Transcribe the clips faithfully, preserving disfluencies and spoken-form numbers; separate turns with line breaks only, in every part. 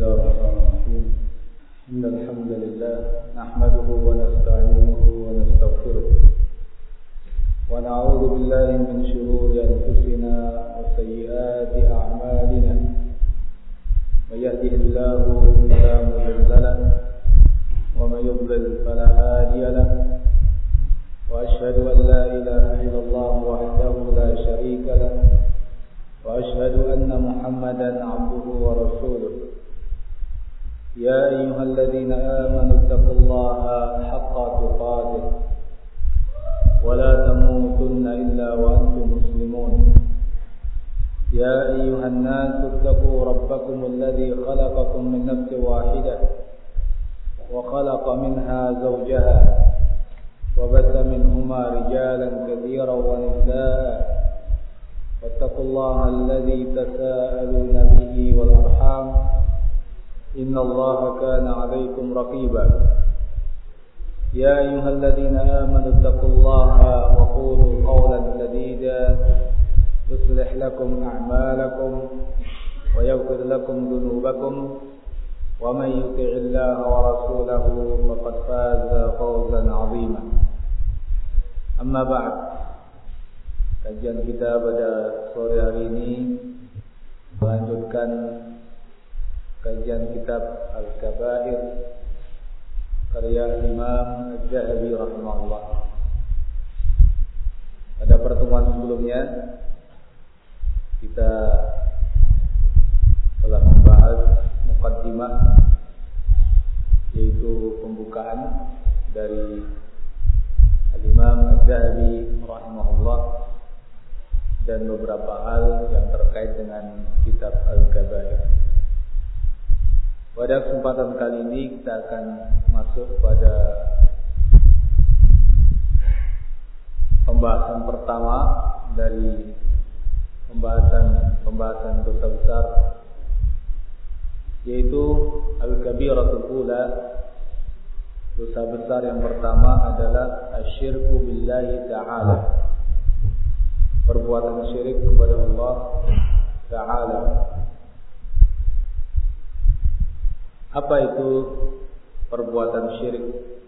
الله الرحمن الرحيم إن الحمد لله نحمده ونستعينه ونستغفره ونعوذ بالله من شرور أنفسنا وسيئات أعمالنا من يهده الله فلا مضل له ومن يضلل فلا هادي له وأشهد أن لا إله إلا الله وحده لا شريك له وأشهد أن محمدا عبده ورسوله يا أيها الذين آمنوا اتقوا الله حق تقاته ولا تموتن إلا وأنتم مسلمون يا أيها الناس اتقوا ربكم الذي خلقكم من نفس واحدة وخلق منها زوجها وبث منهما رجالا كثيرا ونساء واتقوا الله الذي تساءلون به والأرحام إن الله كان عليكم رقيبا يا أيها الذين آمنوا اتقوا الله وقولوا قولا سديدا يصلح لكم أعمالكم ويغفر لكم ذنوبكم ومن يطع الله ورسوله فقد فاز فوزا عظيما. أما بعد, kajian kita pada sore hari ini melanjutkan kajian kitab Al-Kabair karya Imam Az-Zahabi rahimahullah. Pada pertemuan sebelumnya kita telah membahas muqaddimah, yaitu pembukaan dari Al-Imam Az-Zahabi rahimahullah dan beberapa hal yang terkait dengan kitab Al-Kabair. Pada kesempatan kali ini kita akan masuk pada pembahasan pertama dari pembahasan pembahasan dosa besar, yaitu Al-Kabiratul Ula. Dosa besar yang pertama adalah asyirku billahi ta'ala, perbuatan syirik kepada Allah Ta'ala. Apa itu perbuatan syirik?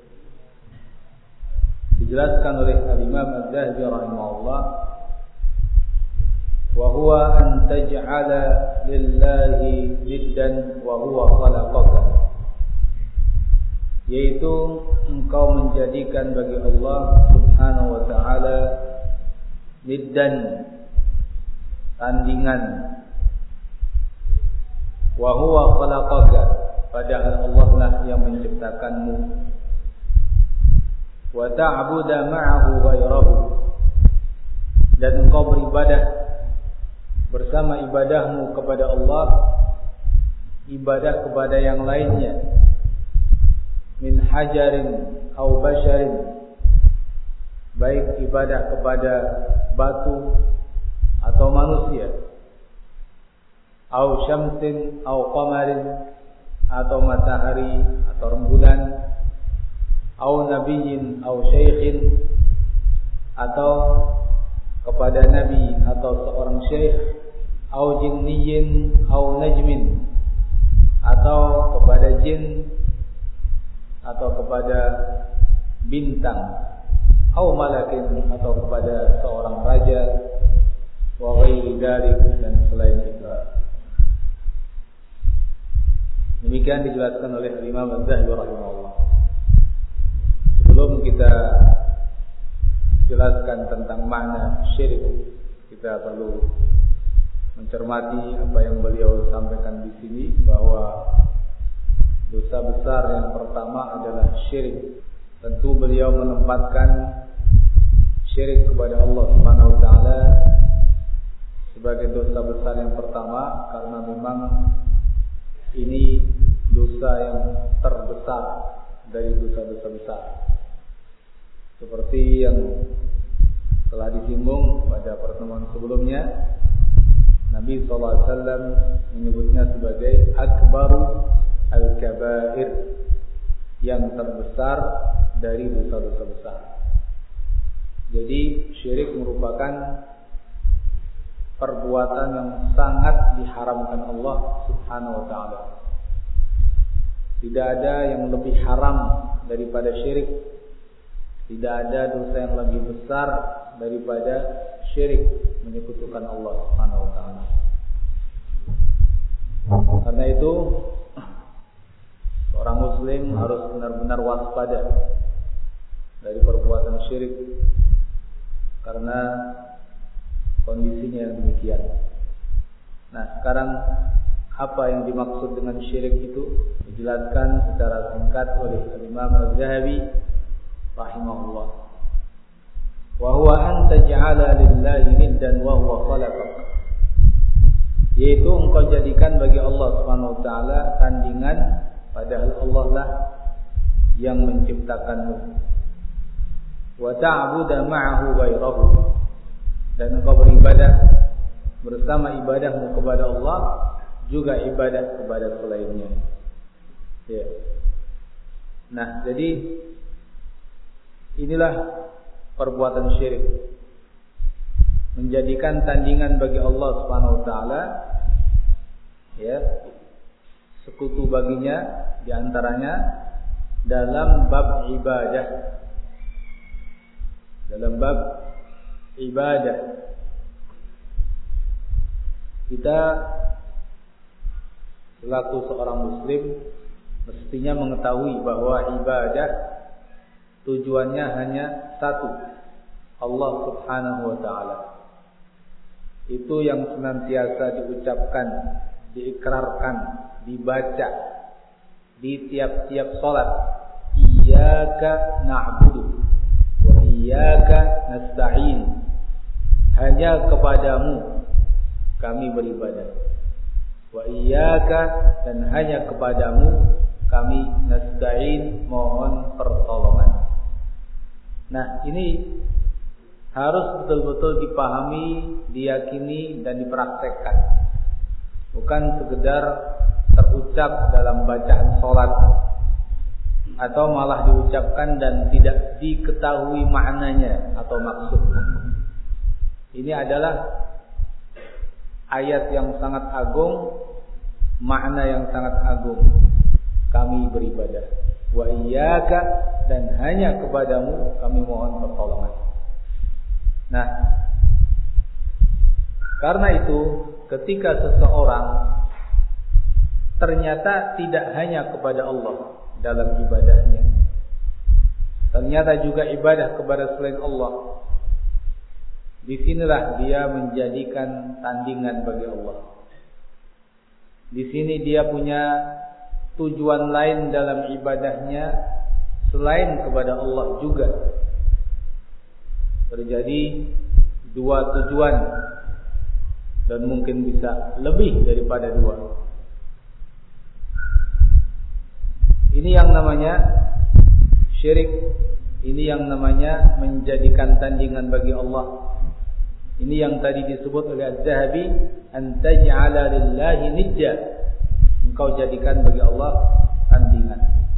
Dijelaskan oleh Al-Imam Az-Zahabi rahimahullah, wa huwa an taj'ala lillahi niddan wa huwa khalaqaka, yaitu engkau menjadikan bagi Allah Subhanahu wa ta'ala niddan, tandingan, wa huwa khalaqaka, padahal Allah lah yang menciptakanmu, wa ta'budu ma'ahu ghairahu, dan engkau beribadah bersama ibadahmu kepada Allah ibadah kepada yang lainnya, min hajarin au basharin, baik ibadah kepada batu atau manusia, au syamsin au qamarin, atau matahari atau rembulan, au nabiyyin au syaikhin, atau kepada nabi atau seorang syekh, au jinniyin au najmin, atau kepada jin atau kepada bintang, au malakin, atau kepada seorang raja, wa ghairi dzalik, dan selain itu. Demikian dijelaskan oleh Imam Az-Zahabi rahimahullah. Sebelum kita jelaskan tentang makna syirik, kita perlu mencermati apa yang beliau sampaikan di sini, bahwa dosa besar yang pertama adalah syirik. Tentu beliau menempatkan syirik kepada Allah Subhanahu wa ta'ala sebagai dosa besar yang pertama, karena memang ini dosa yang terbesar dari dosa-dosa besar. Seperti yang telah disinggung pada pertemuan sebelumnya, Nabi shallallahu alaihi wasallam menyebutnya sebagai akbaru al-kabair, yang terbesar dari dosa-dosa besar. Jadi syirik merupakan perbuatan yang sangat diharamkan Allah Subhanahu wa ta'ala. Tidak ada yang lebih haram daripada syirik. Tidak ada dosa yang lebih besar daripada syirik, menyekutukan Allah Subhanahu wa taala. Karena itu seorang muslim harus benar-benar waspada dari perbuatan syirik, karena kondisinya yang demikian. Nah, sekarang apa yang dimaksud dengan syirik itu dijelaskan secara singkat oleh Imam Az-Zahabi rahimahullah. Wa huwa an taj'ala lillahi niddan wa huwa khalaqak. Yaitu engkau jadikan bagi Allah Subhanahu wa taala tandingan, padahal Allah lah yang menciptakanmu. Wa ta'budu ma'ahu ghairahu. Dan engkau beribadah bersama ibadahmu kepada Allah, juga ibadah kepada selainnya. Ya. Nah, jadi inilah perbuatan syirik, menjadikan tandingan bagi Allah Subhanahu wa taala, ya, sekutu baginya, di antaranya dalam bab ibadah. Dalam bab ibadah kita selaku seorang muslim mestinya mengetahui bahwa ibadah tujuannya hanya satu, Allah Subhanahu wa taala. Itu yang senantiasa diucapkan, diikrarkan, dibaca di tiap-tiap salat. Iyyaka na'budu wa iyyaka nasta'in. Hanya kepadamu kami beribadah. Wa iyyaka, dan hanya kepadamu kami nasta'in, mohon pertolongan. Nah, ini harus betul-betul dipahami, diyakini dan dipraktekkan. Bukan sekedar terucap dalam bacaan salat, atau malah diucapkan dan tidak diketahui maknanya atau maksudnya. Ini adalah ayat yang sangat agung, makna yang sangat agung. Kami beribadah. Wa iyyaka, dan hanya kepadamu kami mohon pertolongan. Nah, karena itu ketika seseorang ternyata tidak hanya kepada Allah dalam ibadahnya, ternyata juga ibadah kepada selain Allah, disinilah dia menjadikan tandingan bagi Allah. Di sini dia punya tujuan lain dalam ibadahnya selain kepada Allah juga. Terjadi dua tujuan, dan mungkin bisa lebih daripada dua. Ini yang namanya syirik. Ini yang namanya menjadikan tandingan bagi Allah. Ini yang tadi disebut oleh Az-Zahabi, an taj'ala lillahi nidda. Engkau jadikan bagi Allah tandingan.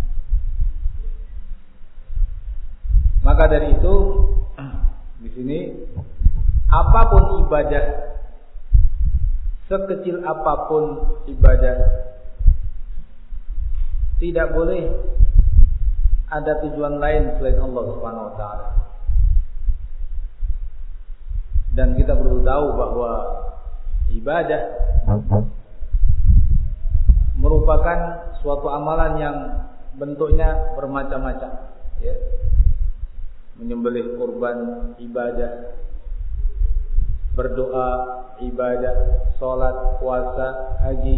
Maka dari itu di sini apapun ibadah, sekecil apapun ibadah, tidak boleh ada tujuan lain selain Allah Subhanahu wa taala. Dan kita perlu tahu bahwa ibadah merupakan suatu amalan yang bentuknya bermacam-macam, ya. Menyembelih kurban ibadah, berdoa ibadah, salat, puasa, haji,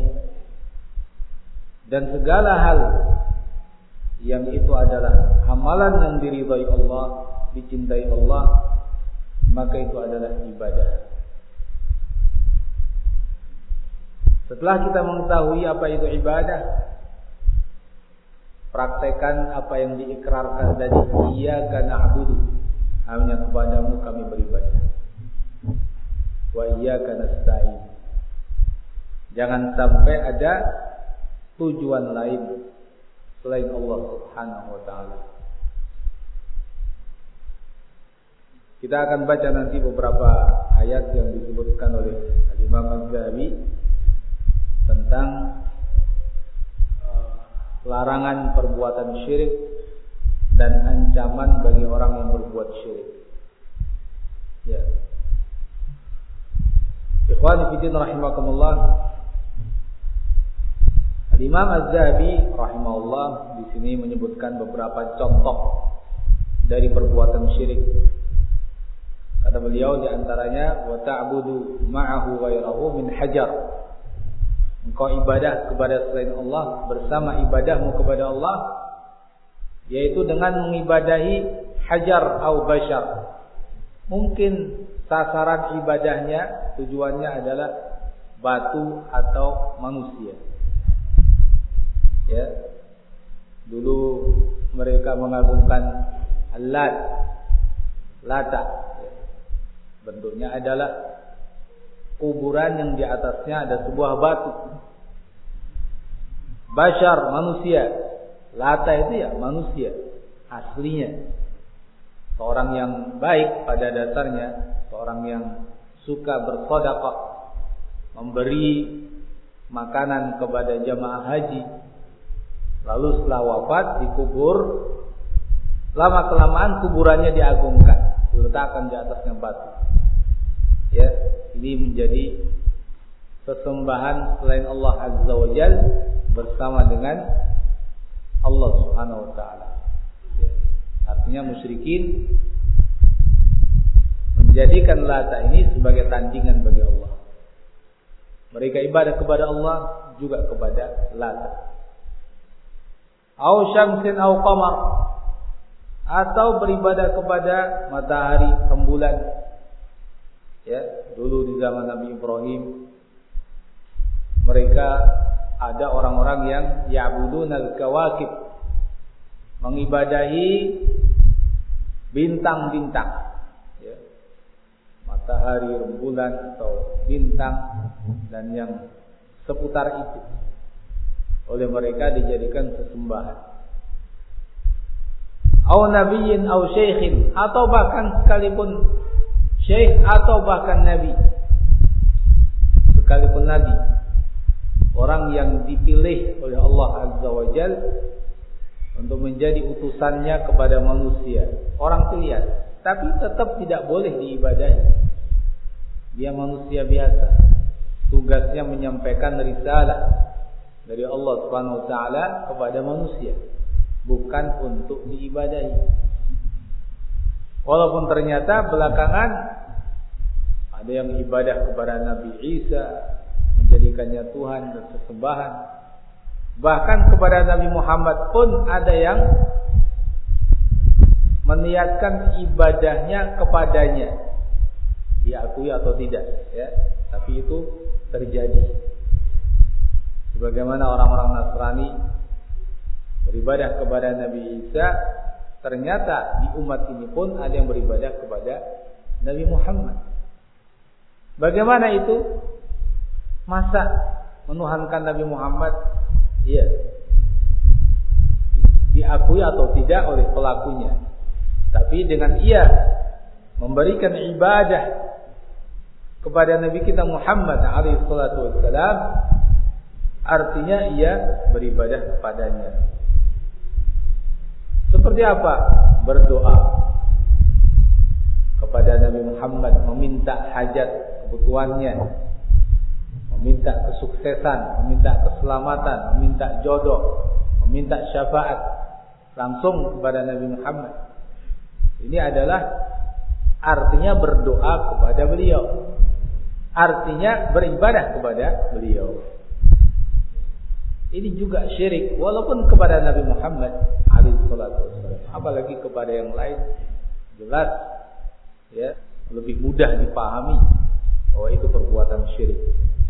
dan segala hal yang itu adalah amalan yang diridhai Allah, dicintai Allah, maka itu adalah ibadah. Setelah kita mengetahui apa itu ibadah, praktekan apa yang diikrarkan tadi. Iyyaka na'budu, hanya kepadamu kami beribadah. Wa iyyaka nasta'in. Jangan sampai ada tujuan lain selain Allah Subhanahu wa taala. Kita akan baca nanti beberapa ayat yang disebutkan oleh Imam Az-Zahabi tentang uh, larangan perbuatan syirik dan ancaman bagi orang yang berbuat syirik. Ya. Ikhwani fillah rahimakumullah. Al-Imam Az-Zahabi rahimahullah di sini menyebutkan beberapa contoh dari perbuatan syirik. Kata beliau di antaranya wa ta'budu ma'ahu ghairahu min hajar. Engkau ibadah kepada selain Allah bersama ibadahmu kepada Allah, yaitu dengan mengibadahi hajar atau bashar. Mungkin sasaran ibadahnya tujuannya adalah batu atau manusia. Ya, dulu mereka mengagungkan Al-Lat, Lata. Ya. Bentuknya adalah kuburan yang di atasnya ada sebuah batu. Bashar, manusia. Lata itu ya manusia aslinya. Seorang yang baik pada dasarnya, seorang yang suka bersedekah, memberi makanan kepada jamaah haji. Lalu setelah wafat dikubur, lama kelamaan kuburannya diagungkan, diletakkan di atasnya batu. Ya, ini menjadi sesembahan selain Allah Azza wa Jalla bersama dengan Allah Subhanahu wa taala. Ya. Artinya musyrikin menjadikan Lata ini sebagai tandingan bagi Allah. Mereka ibadah kepada Allah juga kepada Lata. Au syamsin au qamar, atau beribadah kepada matahari, rembulan. Ya, dulu di zaman Nabi Ibrahim mereka ada orang-orang yang ya'budunal kawakib, mengibadahi bintang-bintang, ya. Matahari, rembulan atau bintang dan yang seputar itu. Oleh mereka dijadikan sesembahan. Au nabiyyin au syaikhin, atau bahkan sekalipun syekh atau bahkan nabi. Sekalipun nabi, orang yang dipilih oleh Allah Azza wa Jalla untuk menjadi utusannya kepada manusia, orang pilihan, tapi tetap tidak boleh diibadahi. Dia manusia biasa. Tugasnya menyampaikan risalah dari Allah Subhanahu wa taala kepada manusia, bukan untuk diibadahi. Walaupun ternyata belakangan ada yang ibadah kepada Nabi Isa, menjadikannya Tuhan dan sesembahan. Bahkan kepada Nabi Muhammad pun ada yang meniatkan ibadahnya kepadanya, diakui atau tidak, ya. Tapi itu terjadi. Sebagaimana orang-orang Nasrani beribadah kepada Nabi Isa, ternyata di umat ini pun ada yang beribadah kepada Nabi Muhammad. Bagaimana itu? Masa menuhankan Nabi Muhammad, iya, diakui atau tidak oleh pelakunya, tapi dengan ia memberikan ibadah kepada Nabi kita Muhammad alaihi salatu wassalam, artinya ia beribadah kepadanya. Seperti apa? Berdoa kepada Nabi Muhammad, meminta hajat kebutuhannya, meminta kesuksesan, meminta keselamatan, meminta jodoh, meminta syafaat langsung kepada Nabi Muhammad. Ini adalah artinya berdoa kepada beliau, artinya beribadah kepada beliau. Ini juga syirik, walaupun kepada Nabi Muhammad alaihi salatu wasallam, apalagi kepada yang lain, jelas ya lebih mudah dipahami bahwa itu perbuatan syirik.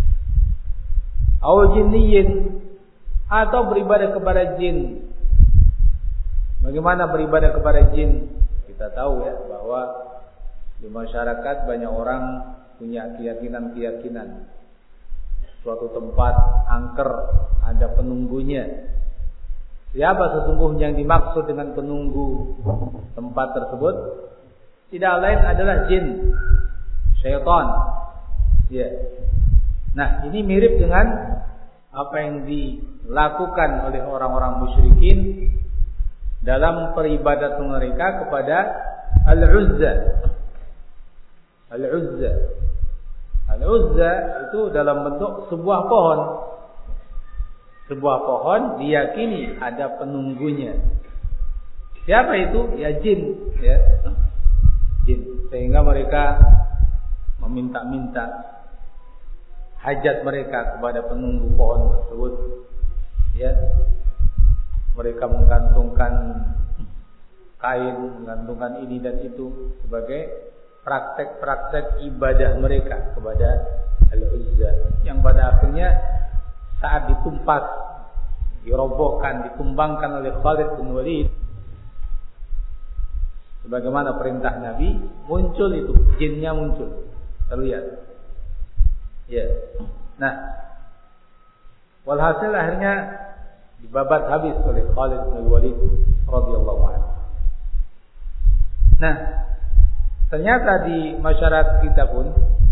Aw jinniyin, atau beribadah kepada jin. Bagaimana beribadah kepada jin? Kita tahu ya bahwa di masyarakat banyak orang punya keyakinan-keyakinan. Suatu tempat angker, ada penunggunya. Siapa sesungguhnya yang dimaksud dengan penunggu tempat tersebut? Tidak lain adalah jin, syaitan. Ya. Nah, ini mirip dengan apa yang dilakukan oleh orang-orang musyrikin dalam peribadatan mereka kepada Al-Uzza. Al-Uzza. Al-Uzza itu dalam bentuk sebuah pohon. Sebuah pohon diyakini ada penunggunya. Siapa itu? Ya jin, ya. Jin. Sehingga mereka meminta-minta hajat mereka kepada penunggu pohon tersebut, ya. Mereka menggantungkan kain, menggantungkan ini dan itu sebagai praktek-praktek ibadah mereka kepada Al-Uzza, yang pada akhirnya saat ditumpas, dirobohkan, ditumbangkan oleh Khalid bin Walid sebagaimana perintah Nabi, muncul itu, jinnya muncul, terlihat. Ya. Nah, walhasil akhirnya dibabat habis oleh Khalid bin Walid radhiyallahu anhu. Nah, ternyata di masyarakat kita pun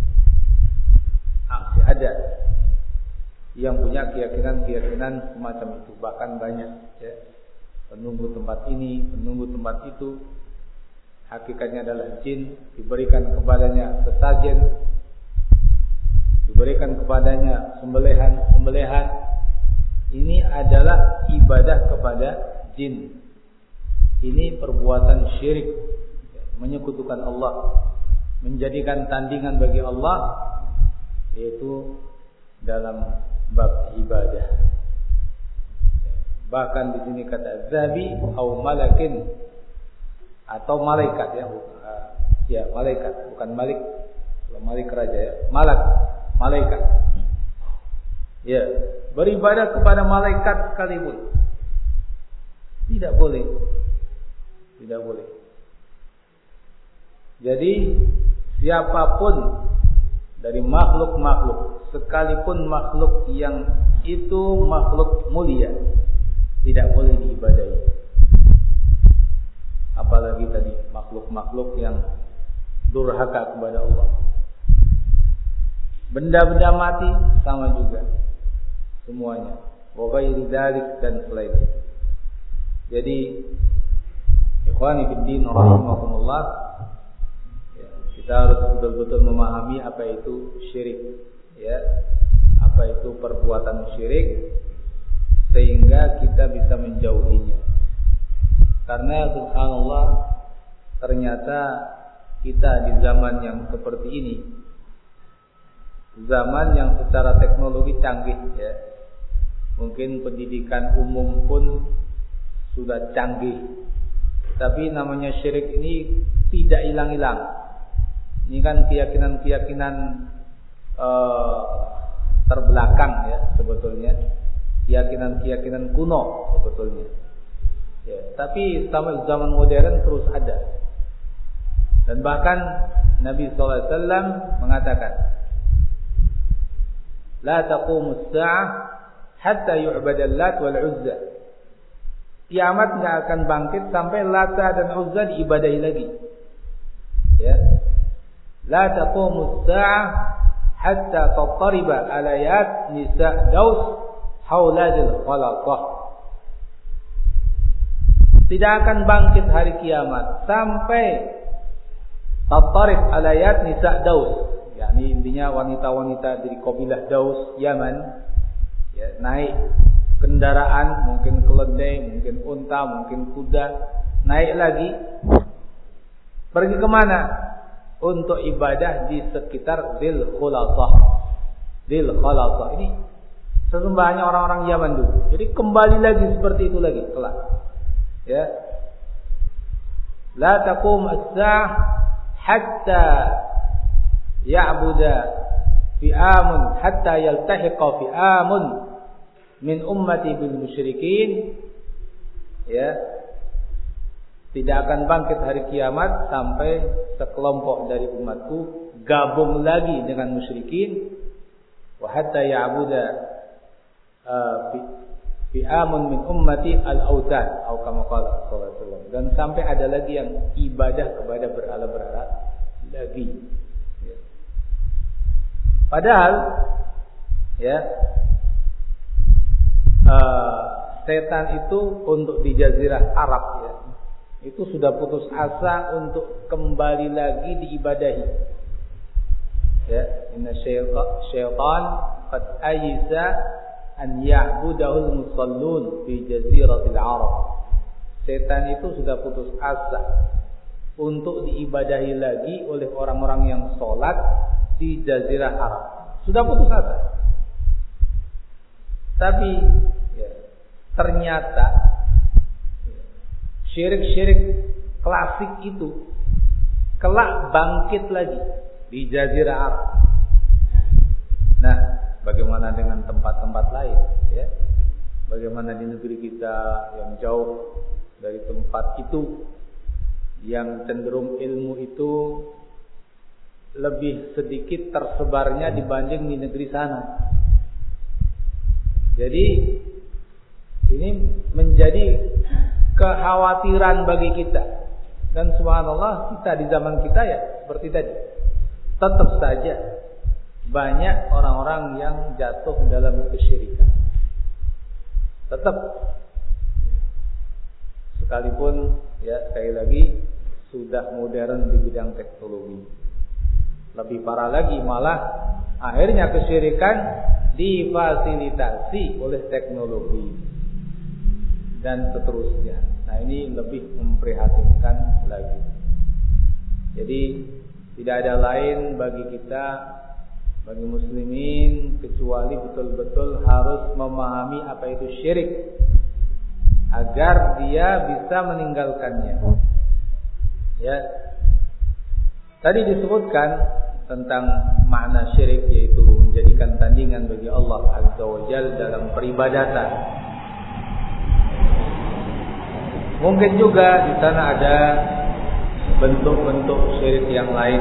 masih ada yang punya keyakinan-keyakinan semacam itu, bahkan banyak, ya. Penunggu tempat ini, penunggu tempat itu, hakikatnya adalah jin, diberikan kepadanya sesajen, diberikan kepadanya sembelihan-sembelihan. Ini adalah ibadah kepada jin. Ini perbuatan syirik, menyekutukan Allah, menjadikan tandingan bagi Allah, yaitu dalam bab ibadah. Bahkan di sini kata zabi atau malakin, atau malaikat, ya. Ya, malaikat, bukan malik. Kalau malik raja, ya. Malak, malaikat. Ya, beribadah kepada malaikat sekalipun tidak boleh. Tidak boleh. Jadi siapapun dari makhluk-makhluk, sekalipun makhluk yang itu makhluk mulia, tidak boleh diibadahi. Apalagi tadi makhluk-makhluk yang durhaka kepada Allah. Benda-benda mati sama juga semuanya. Wa ghairi dzalik, dan selain itu. Jadi ikhwani fiddin rahimakumullah, ya, kita harus betul-betul memahami apa itu syirik, ya. Apa itu perbuatan syirik, sehingga kita bisa menjauhinya. Karena subhanallah, ternyata kita di zaman yang seperti ini, zaman yang secara teknologi canggih, ya. Mungkin pendidikan umum pun sudah canggih, tapi namanya syirik ini tidak hilang-hilang. Ini kan keyakinan-keyakinan uh, terbelakang, ya, sebetulnya. Keyakinan-keyakinan kuno sebetulnya. Ya, tapi sama zaman modern terus ada. Dan bahkan Nabi sallallahu alaihi wasallam mengatakan, la taqumus sa'ah hatta yu'badal Lat wal Uzza. Kiamat enggak akan bangkit sampai Lata dan Uzza diibadahi lagi. Ya. La taqumus sa'ah hatta tattariba alayat nisa' Daus hauladil khalaqah. Tidak akan bangkit hari kiamat sampai tattarib alayat nisa' Daus. yakni intinya wanita-wanita dari kabilah Daus Yaman, ya, naik kendaraan, mungkin keledai, mungkin unta, mungkin kuda, naik lagi, pergi kemana? Untuk ibadah di sekitar Dzul Khulasah. Dzul Khulasah ini sesembahannya orang-orang Yaman dulu. Jadi kembali lagi seperti itu lagi kelak. Ya. La taqum as-sa'ah hatta ya'buda fi'amun hatta yaltahiqa fi'amun min ummati bil musyrikin. Ya. Tidak akan bangkit hari kiamat sampai sekelompok dari umatku gabung lagi dengan musyrikin. Wa hatta ya'buda uh, fi'amun min ummati al-awtan atau kama qala sallallahu alaihi wasallam. Dan sampai ada lagi yang ibadah kepada berhala-berhala lagi. Ya. Padahal ya uh, setan itu untuk di Jazirah Arab ya, itu sudah putus asa untuk kembali lagi diibadahi. Ya, inna syaitan qad ayisa an ya'budahul musallun fi jaziratil Arab. Setan itu sudah putus asa untuk diibadahi lagi oleh orang-orang yang sholat di Jazirah Arab. Sudah putus asa. Tapi ya, ternyata ya, syirik-syirik klasik itu kelak bangkit lagi di Jazirah Arab. Nah, bagaimana dengan tempat-tempat lain? Ya, bagaimana di negeri kita yang jauh dari tempat itu, yang cenderung ilmu itu lebih sedikit tersebarnya dibanding di negeri sana. Jadi ini menjadi kekhawatiran bagi kita. Dan subhanallah, kita di zaman kita ya seperti tadi, tetap saja banyak orang-orang yang jatuh dalam kesyirikan. Tetap, sekalipun ya sekali lagi sudah modern di bidang teknologi. Lebih parah lagi malah akhirnya kesyirikan difasilitasi oleh teknologi dan seterusnya. Nah, ini lebih memprihatinkan lagi. Jadi tidak ada lain bagi kita, bagi muslimin, kecuali betul-betul harus memahami apa itu syirik agar dia bisa meninggalkannya. Ya. Tadi disebutkan tentang makna syirik, yaitu menjadikan tandingan bagi Allah Azza wa Jalla dalam peribadatan. Mungkin juga di sana ada bentuk-bentuk syirik yang lain.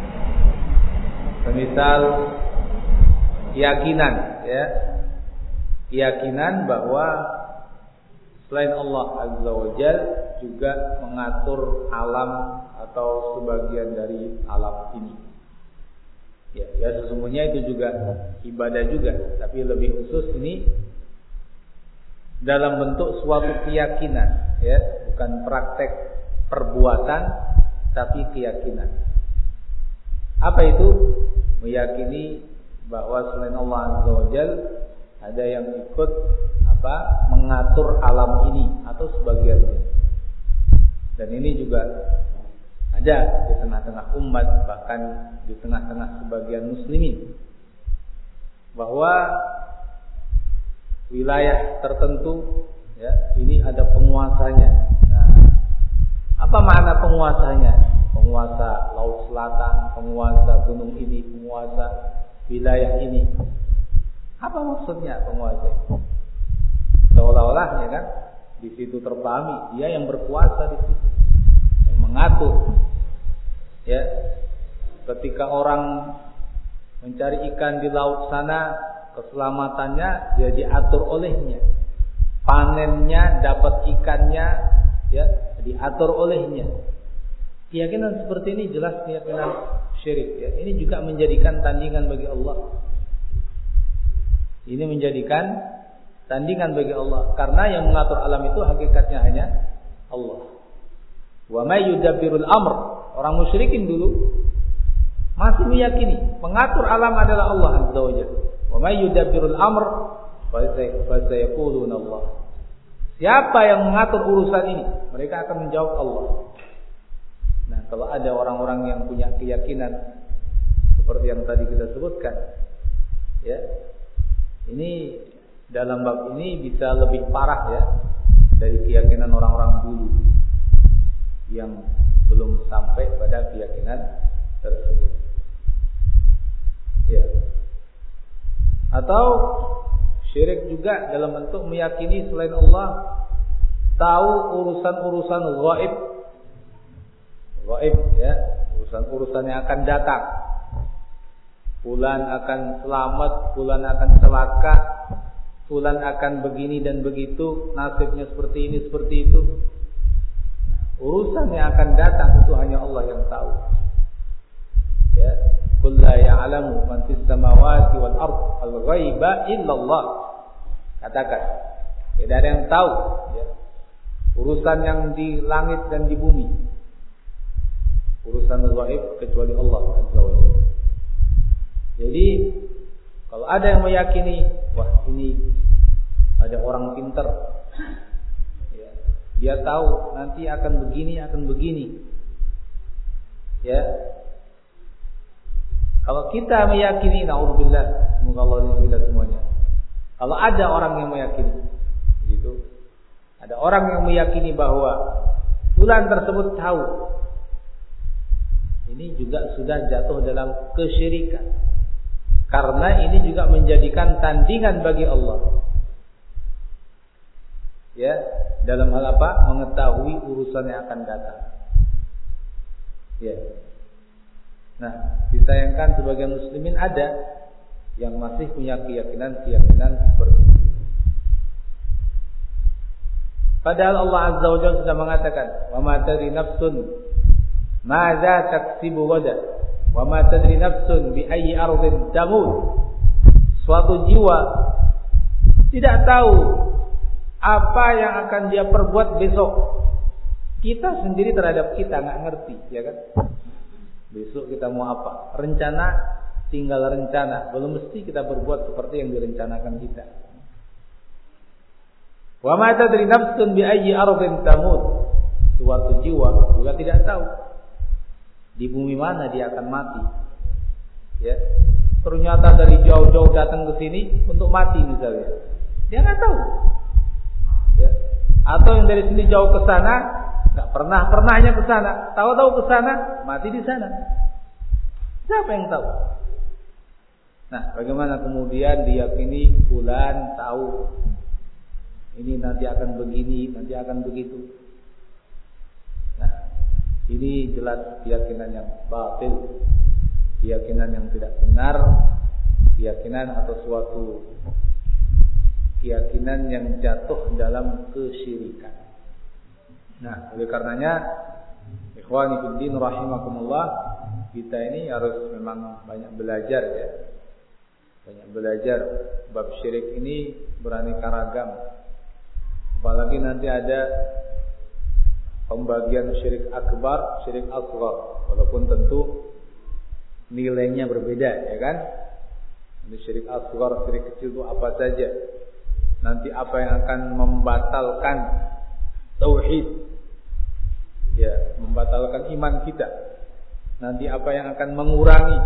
Semisal keyakinan, ya. Keyakinan bahwa selain Allah Azza wa Jalla juga mengatur alam atau sebagian dari alam ini. Ya, ya sesungguhnya itu juga ibadah juga, tapi lebih khusus ini dalam bentuk suatu keyakinan, ya, bukan praktek perbuatan, tapi keyakinan. Apa itu? Meyakini bahwa selain Allah Azza wa Jalla ada yang ikut apa mengatur alam ini atau sebagiannya. Dan ini juga ada di tengah-tengah umat, bahkan di tengah-tengah sebagian muslimin, bahwa wilayah tertentu ya ini ada penguasanya. Nah, apa makna penguasanya? Penguasa laut selatan, penguasa gunung ini, penguasa wilayah ini. Apa maksudnya penguasa itu? Seolah-olah ya kan di situ terpahami dia yang berkuasa di situ, yang mengatur. Ya, ketika orang mencari ikan di laut sana, keselamatannya dia diatur olehnya, panennya, dapat ikannya, ya diatur olehnya. Keyakinan seperti ini jelas keyakinan syirik. Ya, ini juga menjadikan tandingan bagi Allah. Ini menjadikan tandingan bagi Allah, karena yang mengatur alam itu hakikatnya hanya Allah. Wa may yudabbirul amr, orang musyrikin dulu masih meyakini pengatur alam adalah Allah Azza wa Jalla. Wa may yudabbirul amr fa sayaquluna Allah. Siapa yang mengatur urusan ini? Mereka akan menjawab Allah. Nah, kalau ada orang-orang yang punya keyakinan seperti yang tadi kita sebutkan, ya, ini dalam bab ini bisa lebih parah ya dari keyakinan orang-orang dulu yang belum sampai pada keyakinan tersebut. Ya. Atau syirik juga dalam bentuk meyakini selain Allah tahu urusan-urusan gaib. Gaib ya, urusan-urusan yang akan datang. Fulan akan selamat, fulan akan celaka, fulan akan begini dan begitu, nasibnya seperti ini, seperti itu. Urusan yang akan datang itu hanya Allah yang tahu. Ya, qul la ya'lamu man fis samawati wal ard al-ghaiba illa Allah. Katakan, Tidak ada yang tahu ya, urusan yang di langit dan di bumi, urusan gaib kecuali Allah Azza wa Jalla. Jadi kalau ada yang meyakini, wah ini ada orang pintar, ya, dia tahu nanti akan begini, akan begini, ya. Kalau kita meyakini, naudzubillah, semoga Allah lindungi kita semuanya. Kalau ada orang yang meyakini, gitu, ada orang yang meyakini bahwa fulan tersebut tahu, ini juga sudah jatuh dalam kesyirikan. Karena ini juga menjadikan tandingan bagi Allah. Ya, dalam hal apa? Mengetahui urusan yang akan datang. Ya. Nah, disayangkan sebagian muslimin ada yang masih punya keyakinan-keyakinan seperti itu. Padahal Allah Azza wa Jalla sudah mengatakan, "Wa ma tadri nafsun madza taksibu ghadan, wa ma tadri nafsun bi ayyi ardin tamut." Suatu jiwa tidak tahu apa yang akan dia perbuat besok. Kita sendiri terhadap kita nggak ngerti, ya kan? Besok kita mau apa? Rencana, tinggal rencana. Belum mesti kita berbuat seperti yang direncanakan kita. Wa ma tadri nafsun bi ayyi ardin tamut. Suatu jiwa juga tidak tahu di bumi mana dia akan mati. Ya. Ternyata dari jauh-jauh datang ke sini untuk mati misalnya. Dia nggak tahu. Ya. Atau yang dari sini jauh ke sana, nggak pernah pernahnya ke sana, tahu-tahu ke sana, mati di sana. Siapa yang tahu? Nah, bagaimana kemudian diyakini fulan tahu ini nanti akan begini, nanti akan begitu. Nah, ini jelas keyakinan yang batil, keyakinan yang tidak benar, keyakinan atau suatu keyakinan yang jatuh dalam kesyirikan. Nah, oleh karenanya ikhwani fiddin rahimakumullah, kita ini harus memang banyak belajar ya. Banyak belajar bab syirik ini beraneka ragam. Apalagi nanti ada pembagian syirik akbar, syirik asghar, walaupun tentu nilainya berbeda ya kan. Ini syirik asghar, syirik kecil itu apa saja? Nanti apa yang akan membatalkan tauhid, ya, membatalkan iman kita. Nanti apa yang akan mengurangi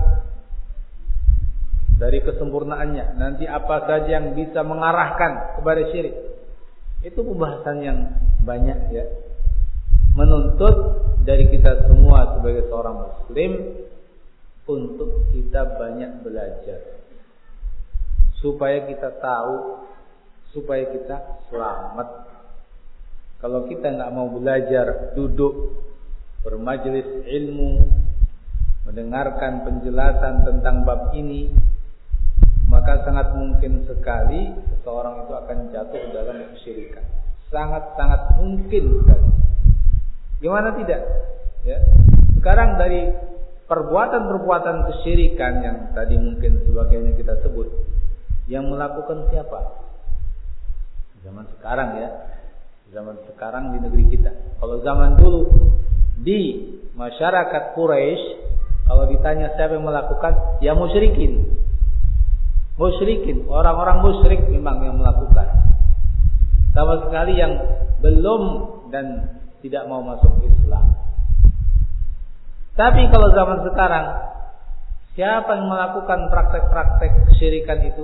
dari kesempurnaannya. Nanti apa saja yang bisa mengarahkan kepada syirik. Itu pembahasan yang banyak ya. Menuntut dari kita semua sebagai seorang muslim untuk kita banyak belajar, supaya kita tahu, supaya kita selamat. Kalau kita nggak mau belajar, duduk bermajelis ilmu, mendengarkan penjelasan tentang bab ini, maka sangat mungkin sekali seseorang itu akan jatuh dalam kesyirikan. Sangat-sangat mungkin sekali. Gimana tidak? Ya. Sekarang dari perbuatan-perbuatan kesyirikan yang tadi mungkin sebagiannya kita sebut, yang melakukan siapa? Zaman sekarang ya. Zaman sekarang di negeri kita. Kalau zaman dulu di masyarakat Quraisy, kalau ditanya siapa yang melakukan, ya musyrikin. Musyrikin, orang-orang musyrik memang yang melakukan. Sama sekali yang belum dan tidak mau masuk Islam. Tapi kalau zaman sekarang, siapa yang melakukan praktek-praktek kesyirikan itu?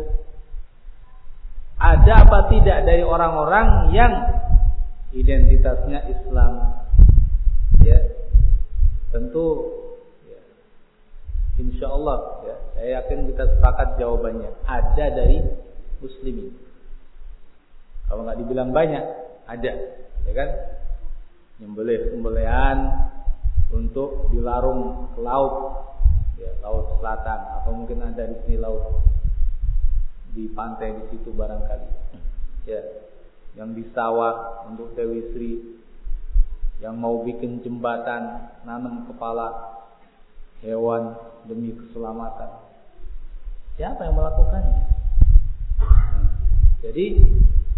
Ada apa tidak dari orang-orang yang identitasnya Islam? Ya, tentu ya, insya Allah ya, saya yakin kita sepakat jawabannya ada dari muslimin. Kalau nggak dibilang banyak, ada, ya kan? Nyembelih-sembelihan untuk dilarung ke laut, ya, laut selatan, atau mungkin ada di sini laut di pantai di situ barangkali, ya, yang di sawah untuk Dewi Sri, yang mau bikin jembatan, nanam kepala hewan demi keselamatan. Siapa yang melakukannya? Nah, jadi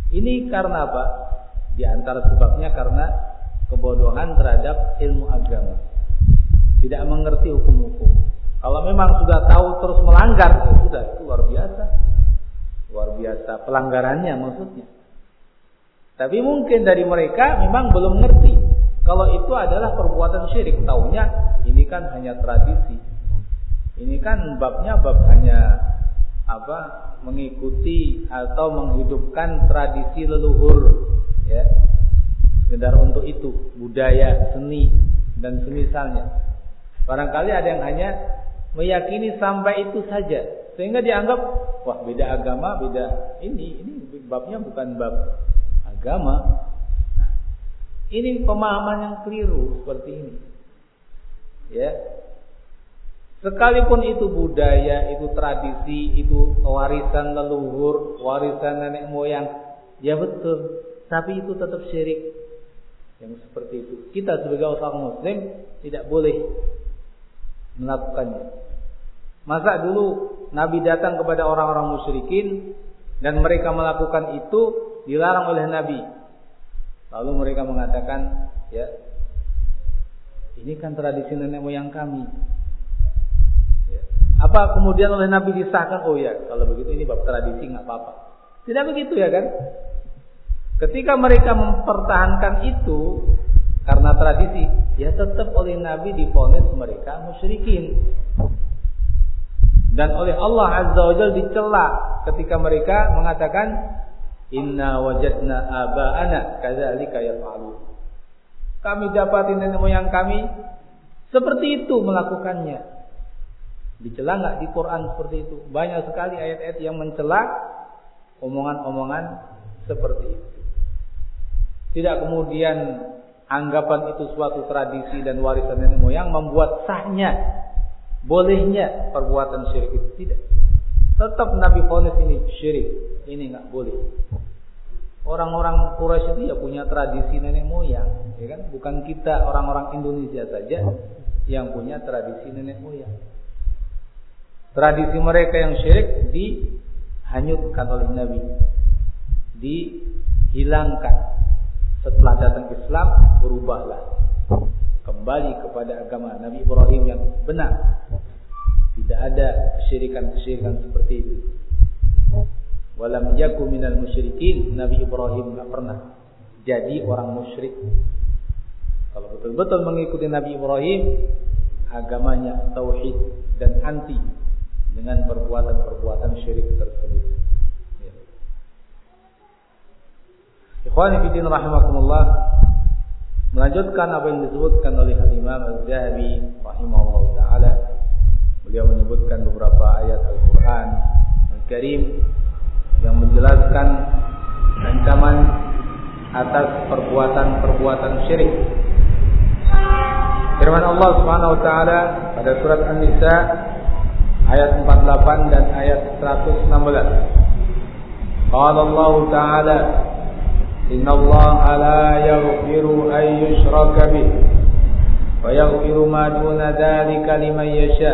Ini karena apa? Di antara sebabnya karena kebodohan terhadap ilmu agama. Tidak mengerti hukum-hukum. Kalau memang sudah tahu terus melanggar, ya sudah, itu luar biasa. Luar biasa pelanggarannya maksudnya. Tapi mungkin dari mereka memang belum ngerti kalau itu adalah perbuatan syirik. Taunya ini kan hanya tradisi. Ini kan babnya bab hanya apa? Mengikuti atau menghidupkan tradisi leluhur, ya. Sekedar untuk itu, budaya, seni dan semisalnya. Barangkali ada yang hanya meyakini sampai itu saja, sehingga dianggap wah beda agama, beda ini, ini babnya bukan bab agama. Nah, ini pemahaman yang keliru seperti ini. Ya. Sekalipun itu budaya, itu tradisi, itu warisan leluhur, warisan nenek moyang, ya betul, tapi itu tetap syirik. Yang seperti itu, kita sebagai orang muslim tidak boleh melakukannya. Masa dulu Nabi datang kepada orang-orang musyrikin dan mereka melakukan itu dilarang oleh Nabi. Lalu mereka mengatakan, ya, ini kan tradisi nenek moyang kami. Ya. Apa kemudian oleh Nabi disahkan? Oh ya, kalau begitu ini bab tradisi, nggak apa-apa. Tidak begitu ya kan? Ketika mereka mempertahankan itu karena tradisi, ya tetap oleh Nabi divonis mereka musyrikin. Dan oleh Allah Azza wa Jalla dicela ketika mereka mengatakan inna wajadna aba'ana kadzalika yaf'alun. Kami dapatin nenek moyang kami seperti itu melakukannya. Dicela enggak di Quran seperti itu? Banyak sekali ayat-ayat yang mencela omongan-omongan seperti itu. Tidak kemudian anggapan itu suatu tradisi dan warisan nenek moyang membuat sahnya, bolehnya perbuatan syirik itu. Tidak. Tetap Nabi vonis ini syirik, ini nggak boleh. Orang-orang Quraisy itu ya punya tradisi nenek moyang, ya kan? Bukan kita orang-orang Indonesia saja yang punya tradisi nenek moyang. Tradisi mereka yang syirik dihanyutkan oleh Nabi, dihilangkan. Setelah datang Islam, berubahlah kembali kepada agama Nabi Ibrahim yang benar. Tidak ada kesyirikan-kesyirikan seperti itu. Walam yaku minal musyrikin. Nabi Ibrahim tidak pernah jadi orang musyrik. Kalau betul-betul mengikuti Nabi Ibrahim, agamanya tauhid dan anti dengan perbuatan-perbuatan syirik tersebut. Ikhwani fillah rahimakumullah, melanjutkan apa yang disebutkan oleh Al-Imam Al-Zahabi rahimahullah taala. Beliau menyebutkan beberapa ayat Al-Qur'an Al-Karim yang menjelaskan ancaman atas perbuatan-perbuatan syirik. Firman Allah Subhanahu wa taala pada surat An-Nisa ayat empat puluh delapan dan ayat seratus enam belas. Qala Allah taala Inna Allah la yaghfiru an yushraka bih wa yaghfiru ma duna dzalika liman yasha.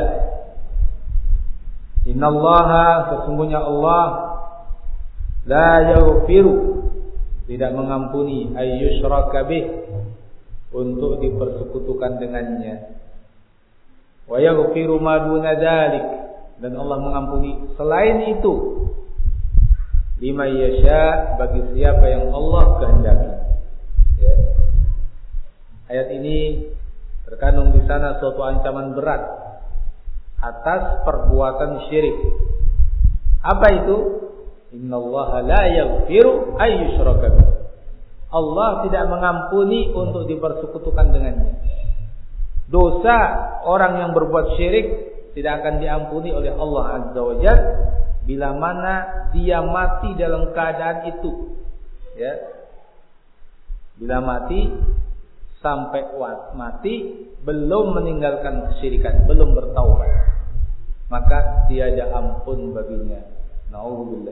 Inna Allah, sesungguhnya Allah, la yaghfiru, tidak mengampuni an yushraka bih, untuk dipersekutukan dengannya. Wa yaghfiru ma duna dzalik, dan Allah mengampuni selain itu. Liman yasha, bagi siapa yang Allah kehendaki. Ya. Ayat ini terkandung di sana suatu ancaman berat atas perbuatan syirik. Apa itu? Innallaha la yaghfiru ay yushraka bih. Allah tidak mengampuni untuk dipersekutukan dengannya. Dosa orang yang berbuat syirik tidak akan diampuni oleh Allah Azza wa Jalla bila mana dia mati dalam keadaan itu, ya. Bila mati sampai mati belum meninggalkan kesyirikan, belum bertaubat, maka tiada ampun baginya. Nauzubillah.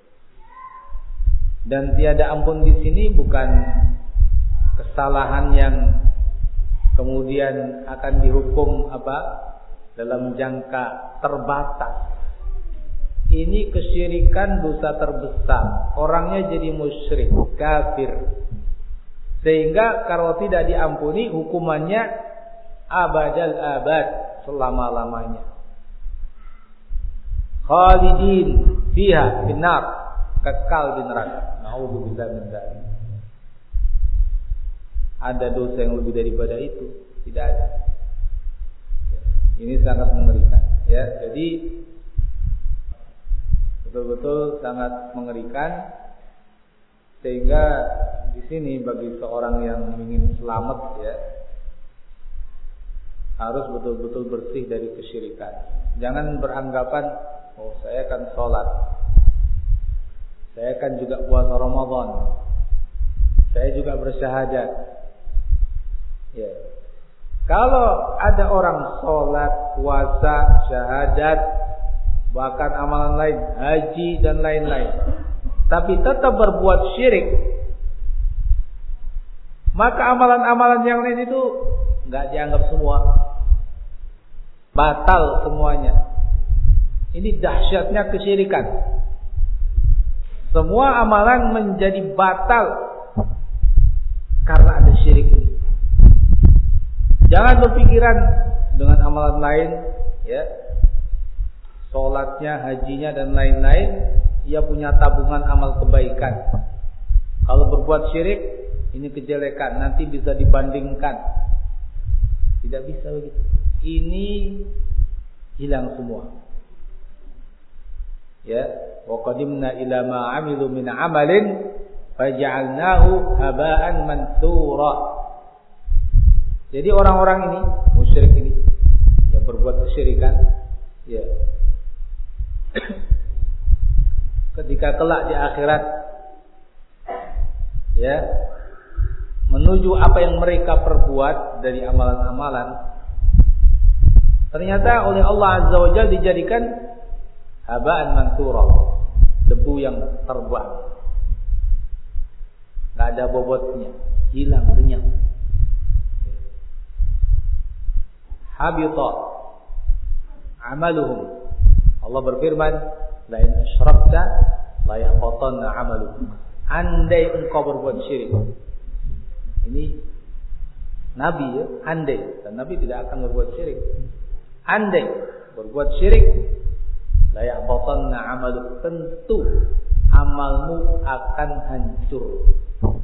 Dan tiada ampun di sini bukan kesalahan yang kemudian akan dihukum apa dalam jangka terbatas. ini kesyirikan dosa terbesar. Orangnya jadi musyrik, kafir. Sehingga kalau tidak diampuni hukumannya abadal abad, selama-lamanya. Khalidin fiha finnar, kekal di neraka. Nauzubillah min dzalik. Ada dosa yang lebih daripada itu? Tidak ada. Ini sangat mengerikan, ya. Jadi betul-betul sangat mengerikan, sehingga di sini bagi seorang yang ingin selamat, ya, harus betul-betul bersih dari kesyirikan. Jangan beranggapan, oh saya akan sholat, saya akan juga puasa Ramadan, saya juga bersyahadat. Ya. Kalau ada orang sholat, puasa, syahadat, bahkan amalan lain, haji dan lain-lain, tapi tetap berbuat syirik, maka amalan-amalan yang lain itu nggak dianggap semua, batal semuanya. Ini dahsyatnya kesyirikan. Semua amalan menjadi batal karena ada syirik ini. Jangan berpikiran dengan amalan lain, ya, sholatnya, hajinya dan lain-lain, ia punya tabungan amal kebaikan. Kalau berbuat syirik, ini kejelekan, nanti bisa dibandingkan. Tidak bisa begitu. Ini hilang semua. Ya, wa qadimna ila ma 'amilu min 'amalin faj'alnahu haba'an mansura. Jadi orang-orang ini, musyrik ini, yang berbuat kesyirikan, ya, ketika kelak di akhirat, ya, menuju apa yang mereka perbuat dari amalan-amalan, ternyata oleh Allah Azza wa Jalla dijadikan haba'an mansura, debu yang terbang, nggak ada bobotnya, hilang, lenyap. Habita amaluhum. Allah berfirman, la in asyrakta la yahbatanna amaluhum. Andai engkau berbuat syirik. Ini Nabi, ya, andai, dan Nabi tidak akan berbuat syirik. Andai berbuat syirik, la yahbatanna amaluhum, tentu amalmu akan hancur.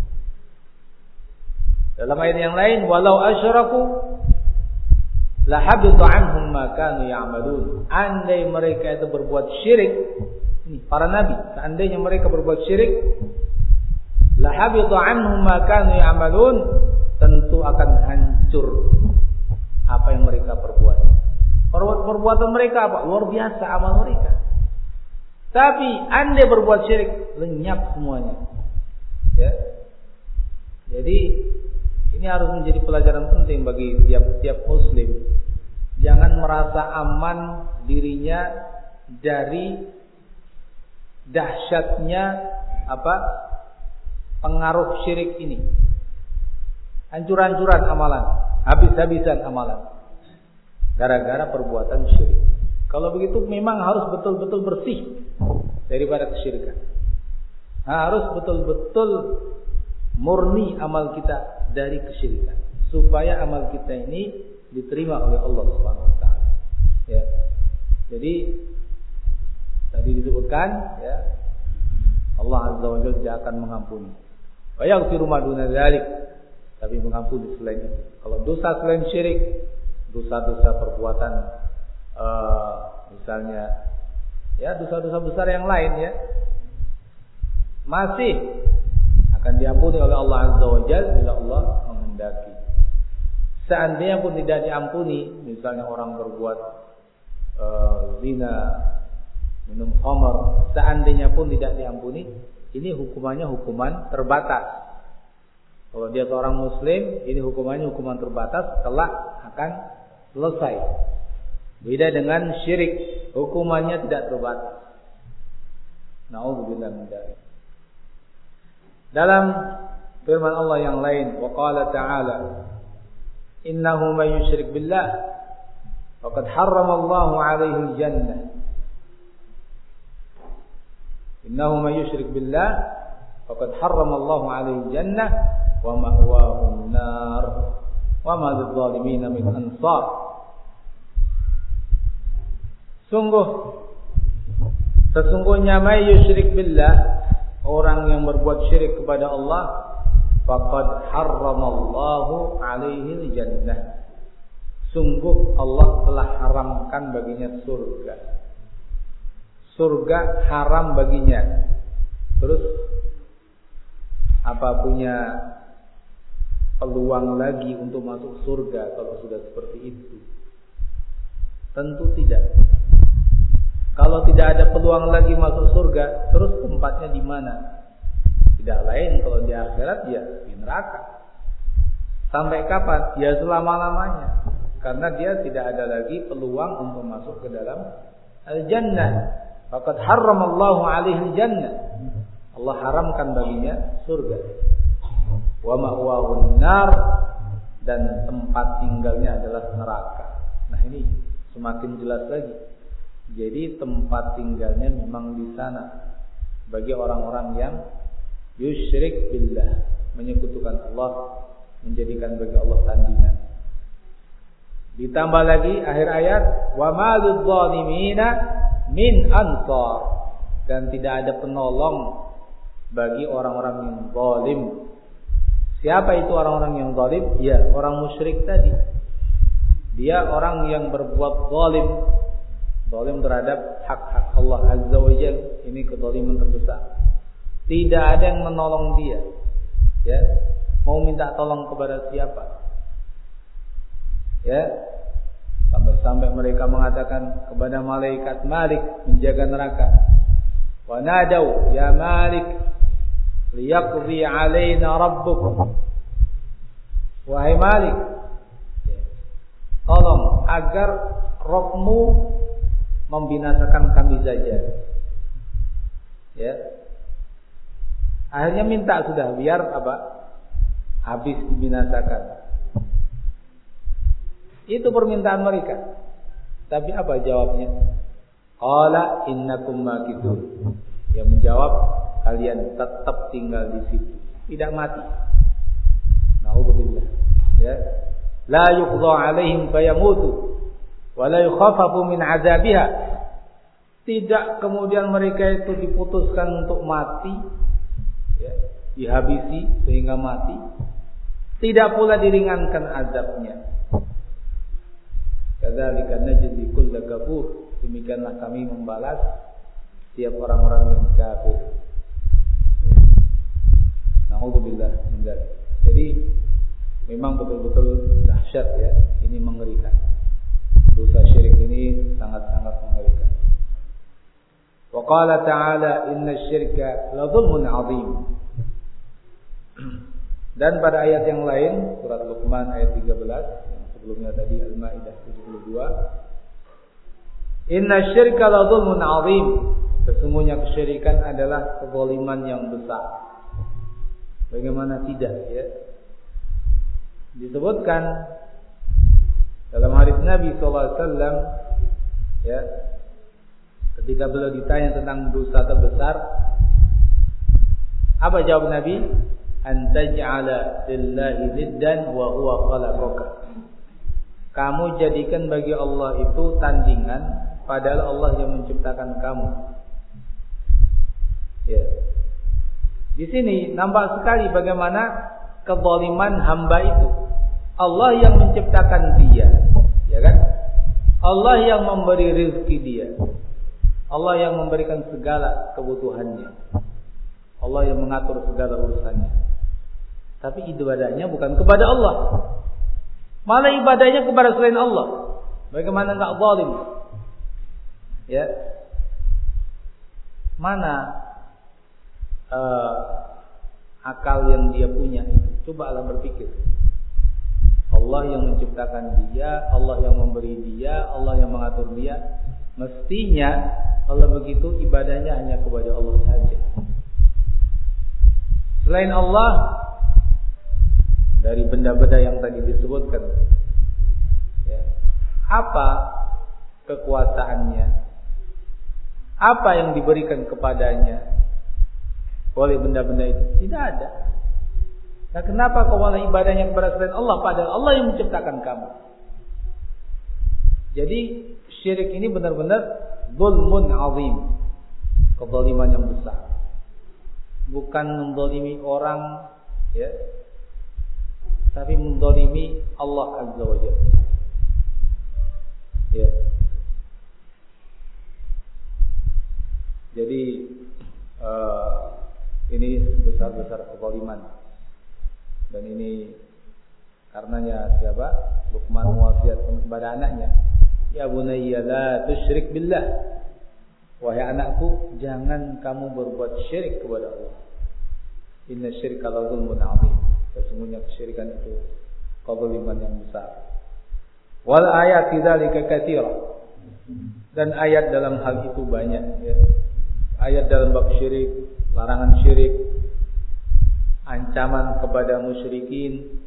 Dalam ayat yang lain, walau asyraku la habita anhum ma kanu ya'malun. Andai mereka itu berbuat syirik, ini para nabi, seandainya mereka berbuat syirik, la habita anhum ma kanu ya'malun, tentu akan hancur apa yang mereka perbuat. Perbuatan mereka apa? Luar biasa amal mereka. Tapi andai berbuat syirik, lenyap semuanya. Ya. Jadi ini harus menjadi pelajaran penting bagi tiap-tiap muslim. Jangan merasa aman dirinya dari dahsyatnya apa? Pengaruh syirik ini. Hancur-hancuran amalan, habis-habisan amalan, gara-gara perbuatan syirik. Kalau begitu memang harus betul-betul bersih daripada kesyirikan. Nah, harus betul-betul murni amal kita dari kesyirikan, supaya amal kita ini diterima oleh Allah Subhanahu wa taala. Ya. Jadi tadi disebutkan, ya, Allah Azza wa Jalla tidak akan mengampuni. Wa yaghfiru ma duna dzalik, tapi mengampuni selain itu. Kalau dosa selain syirik, dosa-dosa perbuatan uh, misalnya, ya, dosa-dosa besar yang lain, ya, masih akan diampuni oleh Allah Azza wa Jalla bila Allah menghendaki. Seandainya pun tidak diampuni, misalnya orang berbuat uh, zina, minum khamar, seandainya pun tidak diampuni, ini hukumannya hukuman terbatas. Kalau dia seorang muslim, ini hukumannya hukuman terbatas, kelak akan selesai. Beda dengan syirik, hukumannya tidak terbatas. Na'udzubillah min dzalik. Dalam firman Allah yang lain, wa qala ta'ala, innahu may yusyrik billah faqad harrama Allahu 'alaihi al-jannah Innahu may yusyrik billah faqad harrama Allahu 'alaihi jannah wa ma'wahu an-nar wa ma lidh-dhalimin min ansar. Sungguh sesungguhnya may yusyrik billah, orang yang berbuat syirik kepada Allah, faqad harramallahu 'alaihi jannah, sungguh Allah telah haramkan baginya surga. Surga haram baginya. Terus apa punya peluang lagi untuk masuk surga kalau sudah seperti itu? Tentu tidak. Kalau tidak ada peluang lagi masuk surga, terus tempatnya di mana? Tidak lain kalau di akhirat ya di neraka. Sampai kapan? Ya selama-lamanya. Karena dia tidak ada lagi peluang untuk masuk ke dalam al-jannah. Faqad harramallahu 'alaihi al-jannah. Allah haramkan baginya surga. Wa ma'wahu an-nar, dan tempat tinggalnya adalah neraka. Nah, ini semakin jelas lagi. Jadi tempat tinggalnya memang di sana bagi orang-orang yang yusyrik billah, menyekutukan Allah, menjadikan bagi Allah tandingan. Ditambah lagi akhir ayat, wa ma lidh-dhalimina min ansar, dan tidak ada penolong bagi orang-orang yang zalim. Siapa itu orang-orang yang zalim? Ya, orang musyrik tadi. Dia orang yang berbuat zalim, zalim terhadap hak-hak Allah Azza wa Jalla. Ini kezaliman terbesar. Tidak ada yang menolong dia. Ya, mau minta tolong kepada siapa? Ya, sampai-sampai mereka mengatakan kepada malaikat Malik menjaga neraka, wa nadau ya Malik liyaqdi alaina rabbuk, wahai Malik, tolong agar Rabbmu membinasakan kami saja. Ya, akhirnya minta sudah biar apa? Habis dibinasakan. Itu permintaan mereka. Tapi apa jawabnya? Qala innakum makithun. Yang menjawab, kalian tetap tinggal di situ, tidak mati. Nauzubillah. Ya. La yuqda 'alaihim fayamutu wa la yukhaffafu min 'adzabiha. Tidak kemudian mereka itu diputuskan untuk mati, ya, dihabisi sehingga mati. Tidak pula diringankan azabnya. Kadzalika najzi kull kafur. Demikianlah kami membalas setiap orang-orang yang kafir. Ya. Nauzubillah min dzalik. Jadi memang betul-betul dahsyat ya, ini mengerikan. Dosa syirik ini sangat-sangat mengerikan. Wa qala ta'ala inna syirka la dzulmun 'adzim. Dan pada ayat yang lain, surat Luqman ayat tiga belas, yang sebelumnya tadi Al-Maidah tujuh puluh dua, inna syirka la dzulmun 'adzim. Sesungguhnya kesyirikan adalah kezaliman yang besar. Bagaimana tidak ya? Disebutkan dalam hadis Nabi sallallahu alaihi wasallam ya, ketika beliau ditanya tentang dosa terbesar, apa jawab Nabi? Antaj'ala lillahi niddan wa huwa khalaqaka. Kamu jadikan bagi Allah itu tandingan padahal Allah yang menciptakan kamu. Ya. Di sini nampak sekali bagaimana kezaliman hamba itu. Allah yang menciptakan dia, ya kan? Allah yang memberi rezeki dia. Allah yang memberikan segala kebutuhannya. Allah yang mengatur segala urusannya. Tapi ibadahnya bukan kepada Allah. Malah ibadahnya kepada selain Allah. Bagaimana enggak zalim? Ya. Mana uh, akal yang dia punya itu? Cobalah berpikir. Allah yang menciptakan dia, Allah yang memberi dia, Allah yang mengatur dia. Mestinya kalau begitu ibadahnya hanya kepada Allah saja. Selain Allah, dari benda-benda yang tadi disebutkan, ya, apa kekuasaannya, apa yang diberikan kepadanya, oleh benda-benda itu? Tidak ada. Nah, kenapa kau malah ibadahnya kepada selain Allah padahal Allah yang menciptakan kamu? Jadi syirik ini benar-benar zulmun azim, kezaliman yang besar. Bukan menzalimi orang, ya, tapi menzalimi Allah Azza wa Jalla. Ya. Jadi uh, ini besar-besar kezaliman. Dan ini karenanya siapa? Luqman mewasiatkan kepada anaknya, ya bunayya la tusyrik billah. Wahai anakku, jangan kamu berbuat syirik kepada Allah. Inna syirka la zulmun azim. Sesungguhnya kesyirikan itu kezaliman yang besar. Wal ayat dzalika katsira. Dan ayat dalam hal itu banyak, ya. Ayat dalam bab syirik, larangan syirik, ancaman kepada musyrikin.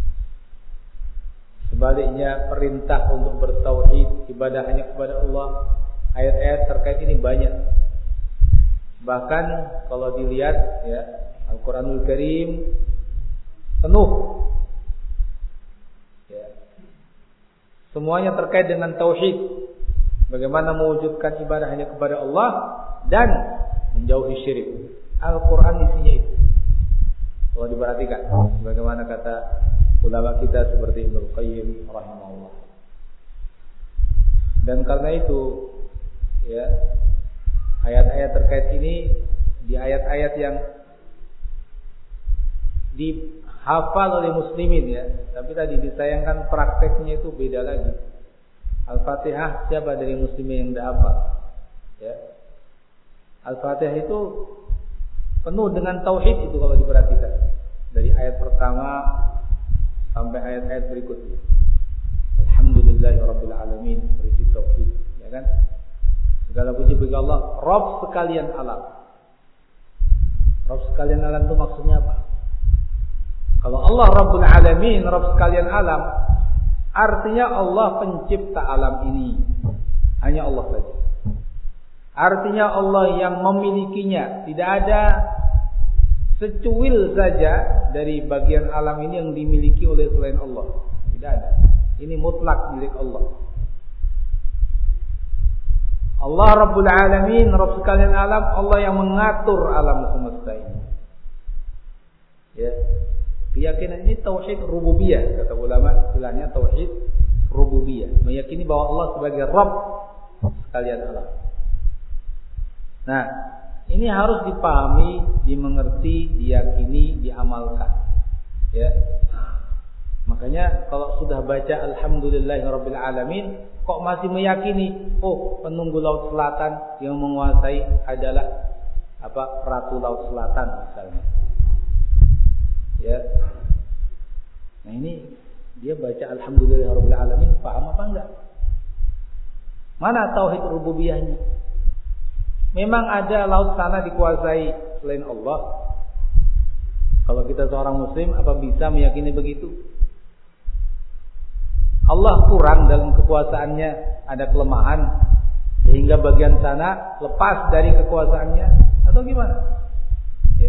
Sebaliknya perintah untuk bertauhid, ibadah hanya kepada Allah. Ayat-ayat terkait ini banyak. Bahkan kalau dilihat, ya, Al-Qur'anul Karim penuh, ya, semuanya terkait dengan tauhid. Bagaimana mewujudkan ibadah hanya kepada Allah dan menjauhi syirik. Al-Quran isinya itu. Kalau diperhatikan, bagaimana kata ulama kita seperti Ibnu Qayyim rahimahullah. Dan karena itu, ya, ayat-ayat terkait ini di ayat-ayat yang dihafal oleh muslimin, ya. Tapi tadi disayangkan prakteknya itu beda lagi. Al-Fatihah siapa dari muslimin yang tidak hafal? Ya. Al-Fatihah itu penuh dengan tauhid itu kalau diperhatikan. Dari ayat pertama sampai ayat-ayat berikutnya. Alhamdulillahirabbil alamin, berisi tauhid, ya kan? Segala puji bagi Allah, Rabb sekalian alam. Rabb sekalian alam itu maksudnya apa? Kalau Allah Rabbul Alamin, Rabb sekalian alam, artinya Allah pencipta alam ini. Hanya Allah saja. Artinya Allah yang memilikinya. Tidak ada secuil saja dari bagian alam ini yang dimiliki oleh selain Allah. Tidak ada. Ini mutlak milik Allah. Allah Rabbul Alamin, Rabb sekalian alam, Allah yang mengatur alam semesta ini. Ya. Keyakinan ini tauhid rububiyah, kata ulama istilahnya tauhid rububiyah, meyakini bahwa Allah sebagai Rabb sekalian alam. Nah, ini harus dipahami, dimengerti, diyakini, diamalkan. Ya. Makanya kalau sudah baca Alhamdulillahirabbil alamin, kok masih meyakini, oh, penunggu laut selatan yang menguasai adalah apa? Ratu laut selatan misalnya. Ya. Nah, ini dia baca Alhamdulillahirabbil alamin, paham apa enggak? Mana tauhid rububiyahnya? Memang ada laut sana dikuasai selain Allah. Kalau kita seorang muslim, apa bisa meyakini begitu? Allah kurang dalam kekuasaannya, ada kelemahan sehingga bagian sana lepas dari kekuasaannya, atau gimana? Ya.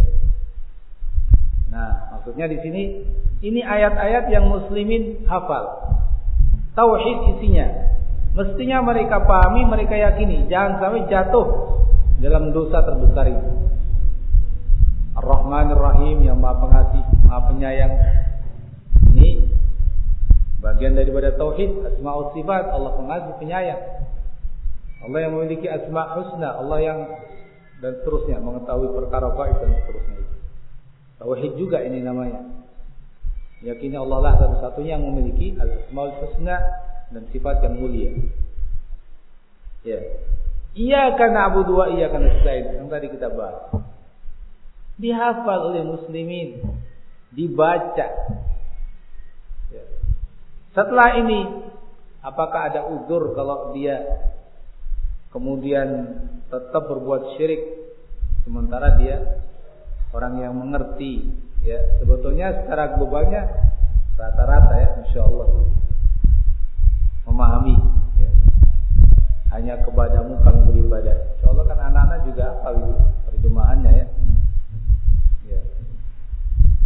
Nah, maksudnya di sini ini ayat-ayat yang muslimin hafal. Tauhid isinya. Mestinya mereka pahami, mereka yakini, jangan sampai jatuh dalam dosa terbesar ini. Ar-Rahmanir Rahim, yang Maha Pengasih, Maha Penyayang. Ini bagian daripada tauhid, asma' sifat, Allah Pengasih, Penyayang. Allah yang memiliki asma' husna, Allah yang dan seterusnya, mengetahui perkara gaib dan seterusnya. Tauhid juga ini namanya. Yakini Allah lah satu-satunya yang memiliki al-asmaul husna dan sifat yang mulia. Ya. Iyyaka na'budu wa iyyaka nasta'in, yang tadi kita bahas. Dihafal oleh muslimin, dibaca. Ya. Setelah ini, apakah ada uzur kalau dia kemudian tetap berbuat syirik sementara dia orang yang mengerti, ya, sebetulnya secara globalnya rata-rata, ya, insya Allah memahami, ya. Hanya kepadamu kami beribadah. Insya Allah kan anak-anak juga apa itu terjemahannya, ya.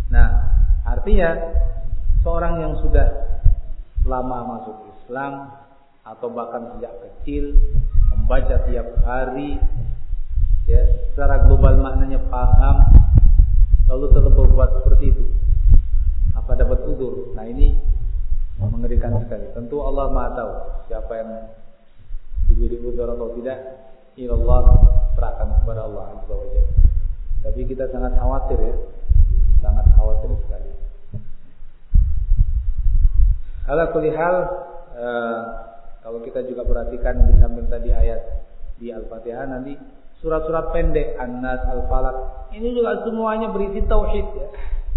Nah, artinya seorang yang sudah lama masuk Islam atau bahkan sejak kecil membaca tiap hari, ya, secara global maknanya paham, lalu tetap berbuat seperti itu, apa dapat udzur? Nah, ini mengerikan sekali. Tentu Allah Maha tahu siapa yang diberi udzur atau tidak. Allah serahkan kepada Allah Azza wa Jalla. Tapi kita sangat khawatir, ya, sangat khawatir sekali. Ala kulli hal, eh, kalau kita juga perhatikan di samping tadi ayat di Al-Fatihah, nanti surat-surat pendek An-Nas, Al-Falaq, ini juga semuanya berisi tauhid, ya.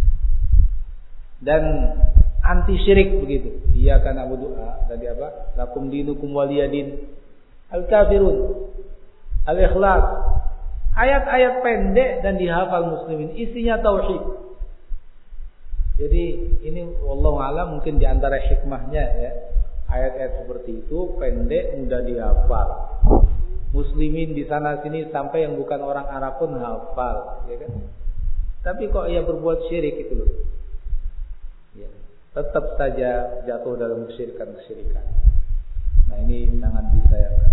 Dan anti syirik begitu. Iya kan Abu Du'a tadi apa? Lakum dinukum waliyadin. Al-Kafirun, Al-Ikhlas. Ayat-ayat pendek dan dihafal muslimin, isinya tauhid. Jadi ini wallahu a'lam mungkin di antara hikmahnya, ya. Ayat-ayat seperti itu pendek, mudah dihafal. Muslimin di sana sini sampai yang bukan orang Arab pun hafal, ya kan? Tapi kok ia berbuat syirik itu loh. Ya, tetap saja jatuh dalam kesyirikan-kesyirikan. Nah, ini sangat disayangkan.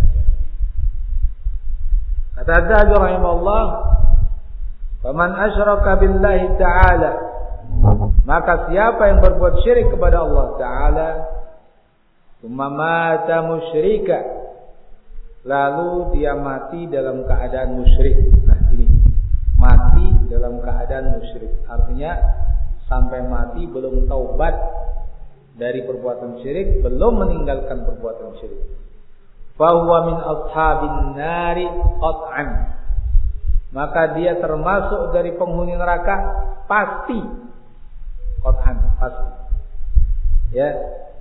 Kata Adzabi rahimahullah, "Faman asyraka billahi ta'ala," maka siapa yang berbuat syirik kepada Allah Ta'ala, tsumma mata musyrika, lalu dia mati dalam keadaan musyrik. Nah, ini mati dalam keadaan musyrik, artinya sampai mati belum taubat dari perbuatan syirik, belum meninggalkan perbuatan syirik. Fahuwa min ashabin nari qat'an, maka dia termasuk dari penghuni neraka pasti. Qat'an, pasti. Ya.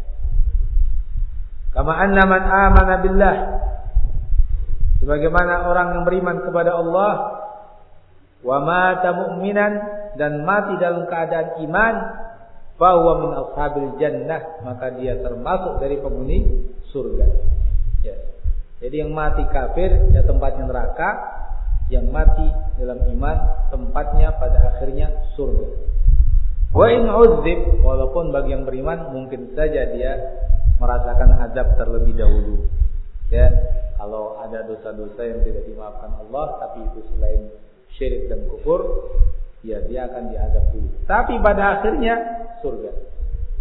Kama anna man amana billah, sebagaimana orang yang beriman kepada Allah, wa mata mu'minan, dan mati dalam keadaan iman, fahuwa min ashabil jannah, maka dia termasuk dari penghuni surga. Ya. Jadi yang mati kafir ya tempatnya neraka, yang mati dalam iman tempatnya pada akhirnya surga. Wa in uzzib, walaupun bagi yang beriman mungkin saja dia merasakan azab terlebih dahulu. Ya, kalau ada dosa-dosa yang tidak dimaafkan Allah, tapi itu selain syirik dan kufur, ya dia akan diazab dulu. Tapi pada akhirnya surga.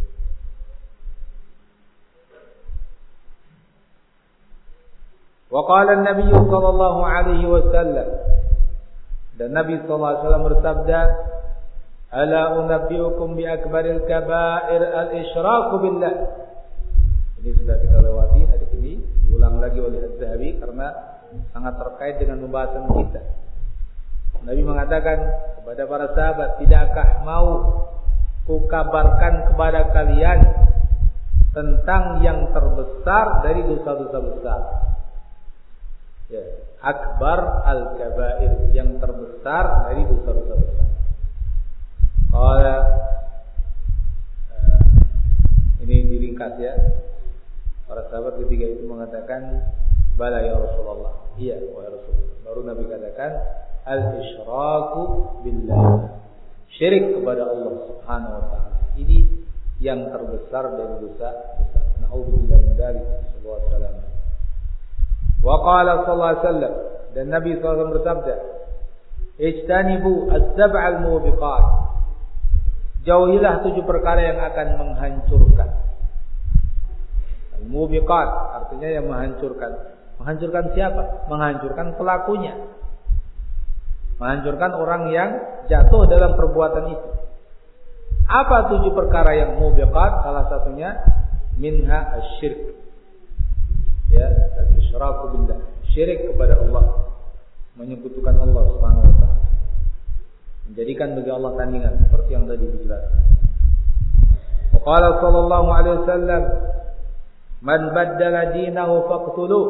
Wa qala an-nabiy sallallahu alaihi wasallam, dan Nabi sallallahu alaihi wasallam bersabda, "Ala unabbiukum bi akbaril kaba'ir al-isyraku billah." Ini sudah kita lewati hadis ini, diulang lagi oleh Az-Zahabi karena sangat terkait dengan pembahasan kita. Nabi mengatakan kepada para sahabat, "Tidakkah mau kukabarkan kepada kalian tentang yang terbesar dari dosa-dosa besar?" Ya, akbar al-kabair, yang terbesar dari dosa-dosa besar. Qala, uh, ini diringkas ya. Para sahabat ketiga itu mengatakan, "Bala ya Rasulullah." Iya, wahai Rasulullah. Baru Nabi katakan, "Al-isyraku billah." Syirik kepada Allah Subhanahu wa taala. Ini yang terbesar dari dosa besar. Na'udzubillah min dzalik. Sallallahu alaihi wasallam. Wa qala sallallahu alaihi wasallam, dan Nabi sallallahu alaihi wasallam bersabda, "Ijtanibu as-sab'al mubiqat." Jauhilah tujuh perkara yang akan menghancurkan. Al-mubiqat artinya yang menghancurkan. Menghancurkan siapa? Menghancurkan pelakunya. Menghancurkan orang yang jatuh dalam perbuatan itu. Apa tujuh perkara yang mubiqat? Salah satunya minha asy-syirk. Ya, al-isyraku billah, syirik kepada Allah, menyekutukan Allah Subhanahu wa taala, menjadikan bagi Allah tandingan seperti yang tadi dijelaskan. Wa qala sallallahu alaihi wasallam, "Man baddala dinahu faqtuluh."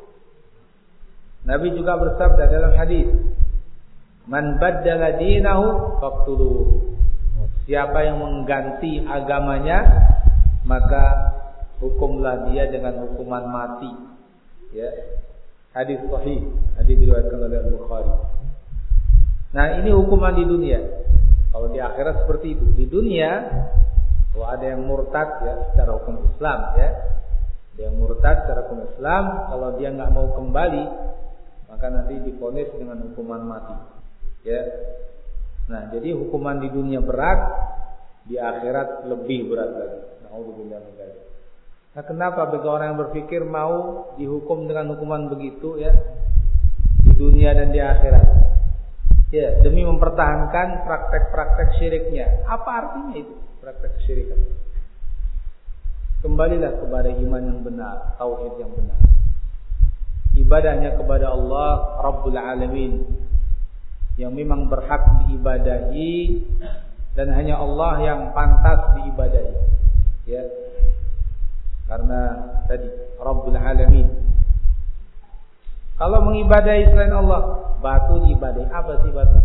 Nabi juga bersabda dalam hadis, "Man baddala dinahu faqtuluh." Siapa yang mengganti agamanya, maka hukumlah dia dengan hukuman mati. Ya, hadis sahih, hadis diriwayatkan oleh Al-Bukhari. Nah, ini hukuman di dunia. Kalau di akhirat seperti itu. Di dunia, kalau ada yang murtad ya secara hukum Islam ya, ada yang murtad secara hukum Islam, kalau dia nggak mau kembali, maka nanti divonis dengan hukuman mati. Ya. Nah, jadi hukuman di dunia berat, di akhirat lebih berat lagi. Nauzubillah min dzalik. Nah, kenapa bagi orang yang berpikir mau dihukum dengan hukuman begitu ya di dunia dan di akhirat? Ya, demi mempertahankan praktek-praktek syiriknya. Apa artinya itu? Praktek kesyirikan. Kembalilah kepada iman yang benar, tauhid yang benar. Ibadahnya kepada Allah Rabbul Alamin, yang memang berhak diibadahi dan hanya Allah yang pantas diibadahi. Ya. Karena tadi Rabbul Alamin. Kalau mengibadahi selain Allah, batu diibadahi. Apa sih batu?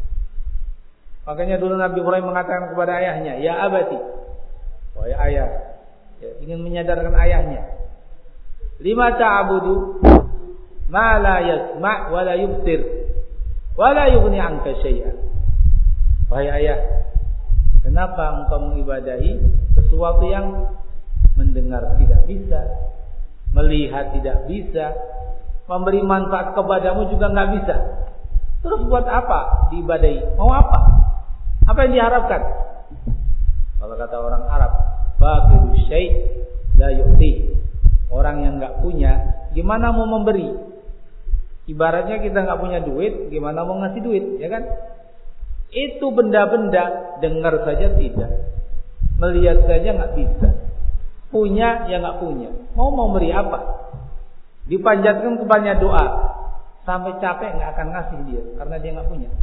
Makanya dulu Nabi Ibrahim mengatakan kepada ayahnya, "Ya abati." Wahai ayah, ya, ingin menyadarkan ayahnya. "Lima ta'budu ma la yasma' wa la yubsir wa la yughni 'anka syai'an." Wahai ayah, kenapa engkau mengibadahi sesuatu yang mendengar tidak bisa, melihat tidak bisa, memberi manfaat kepadamu juga nggak bisa. Terus buat apa diibadahi? Mau apa? Apa yang diharapkan? Kalau kata orang Arab, faqidu syai' la yu'ti. Orang yang nggak punya, gimana mau memberi? Ibaratnya kita nggak punya duit, gimana mau ngasih duit, ya kan? Itu benda-benda, dengar saja tidak, melihat saja nggak bisa, punya ya nggak punya. Mau mau beri apa? Dipanjatkan kepadanya doa, sampai capek nggak akan ngasih dia, karena dia nggak punya.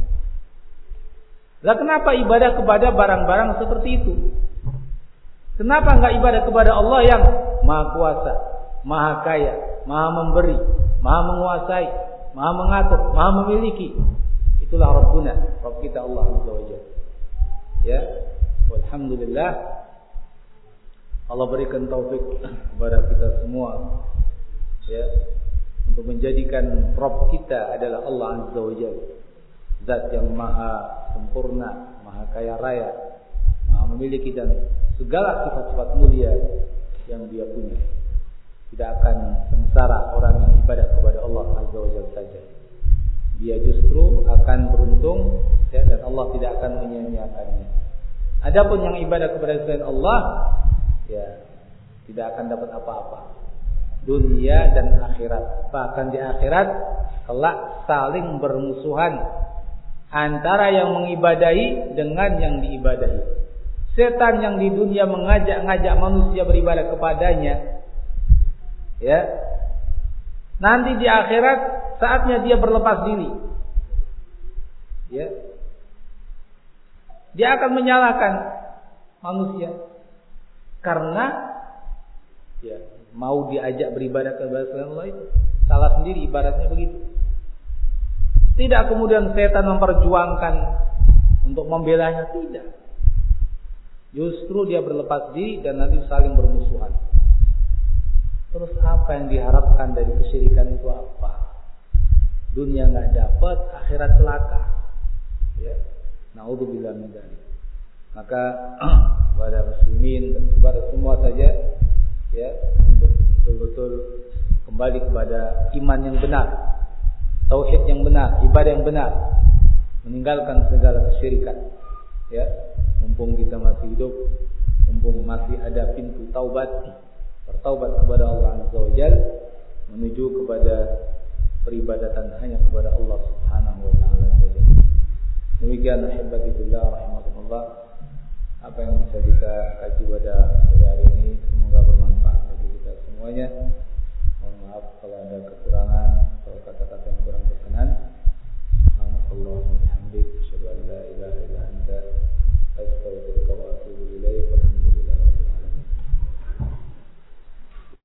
Lah kenapa ibadah kepada barang-barang seperti itu? Kenapa enggak ibadah kepada Allah yang Maha Kuasa, Maha Kaya, Maha Memberi, Maha Menguasai, Maha Mengatur, Maha Memiliki? Itulah Rabbuna, Rabb kita Allah Azza wa Jalla. Ya, alhamdulillah Allah berikan taufik kepada kita semua ya untuk menjadikan Rabb kita adalah Allah Azza wa Jalla. Zat yang maha sempurna, maha kaya raya, maha memiliki dan segala sifat-sifat mulia yang dia punya. Tidak akan sengsara orang yang ibadah kepada Allah Azza wa Jalla saja. Dia justru akan beruntung ya, dan Allah tidak akan menyia-nyiakannya. Adapun yang ibadah kepada selain Allah, ya tidak akan dapat apa-apa. Dunia dan akhirat. Bahkan di akhirat kelak saling bermusuhan antara yang mengibadahi dengan yang diibadahi. Setan yang di dunia mengajak-ngajak manusia beribadah kepadanya, ya, nanti di akhirat saatnya dia berlepas diri, ya, dia akan menyalahkan manusia karena ya mau diajak beribadah kepada Allah itu salah sendiri, ibaratnya begitu. Tidak kemudian setan memperjuangkan untuk membelanya, tidak. Justru dia berlepas diri dan nanti saling bermusuhan. Terus apa yang diharapkan dari kesyirikan itu apa? Dunia nggak dapat, akhirat celaka. Ya, naudzubillah min dzalik. Maka kepada muslimin dan kepada semua saja, ya, untuk betul-betul kembali kepada iman yang benar, tauhid yang benar, ibadah yang benar, meninggalkan segala kesyirikan. Ya, mumpung kita masih hidup, mumpung masih ada pintu taubat, bertaubat kepada Allah Azza wa Jalla, menuju kepada peribadatan hanya kepada Allah Subhanahu wa taala saja. Demikian ahibbatillah rahimakumullah, apa yang bisa kita kaji pada